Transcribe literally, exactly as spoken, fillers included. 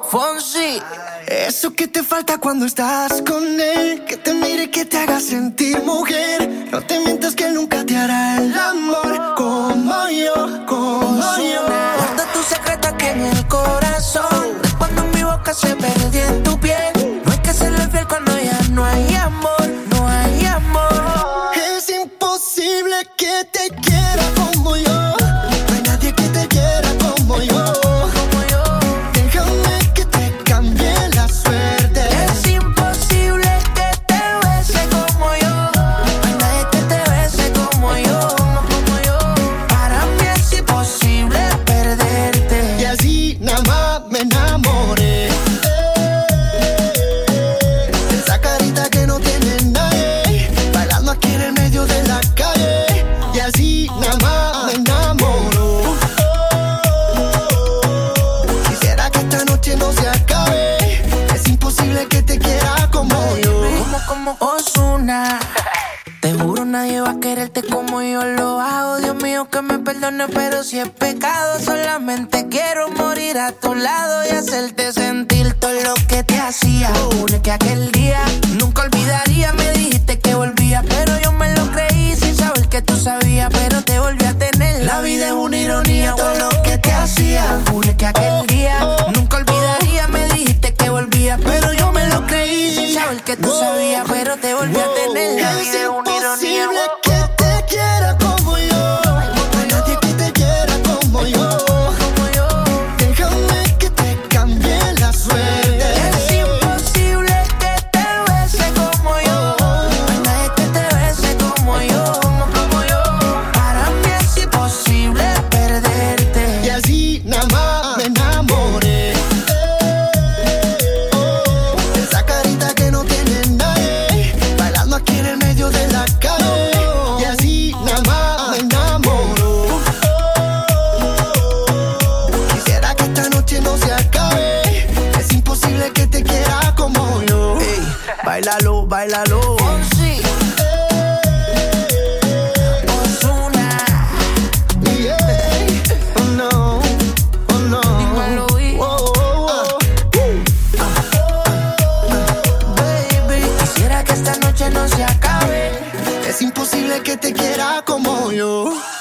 Fonsi. Eso que te falta cuando estás con él, que te mire y que te haga sentir mujer. No te mientas que él nunca te hará el amor como yo, como yo. Guarda tu secreto aquí en el corazón, cuando mi boca se perdió en tu piel. No hay que serle fiel cuando ya no hay amor, no hay amor. Es imposible que te quiera como yo. No hay nadie que te quiera como yo. Te juro nadie va a quererte como yo lo hago. Dios mío que me perdone, pero si es pecado, solamente quiero morir a tu lado y hacerte sentir todo lo que te hacía. Juro que aquel día nunca olvidaría. Me dijiste que volvía, pero yo me lo creí sin saber que tú sabías, pero te volví a tener. La vida es una ironía, todo lo que te hacía. Juro que aquel día nunca olvidaría. Me dijiste que volvía, pero yo me lo creí sin saber que tú sabías, pero te volví a tener. La vida es una ironía. Que te quiera como yo. No hay nadie que te quiera como yo. Déjame que te cambie la suerte. Es imposible que te bese como yo. No hay nadie que te bese como yo, como yo. Para mí es imposible perderte. Y así nada más me enamoré. Esa carita que no tiene nadie, bailando aquí en el medio de la calle. Bailalo, bailalo. Fonsi. Ozuna. Yeah. Oh no, oh no. Dímelo, oh, oh, oh. Uh. Baby, quisiera que esta noche no se acabe. Es imposible que te quiera como yo.